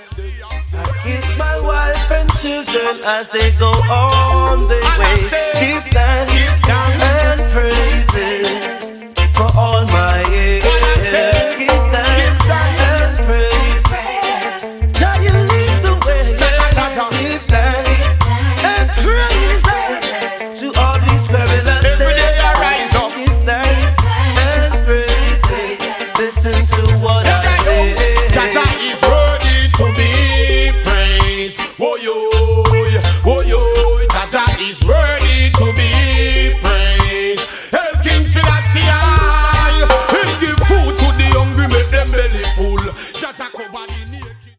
Kiss my wife and children as they go on their way. Give thanks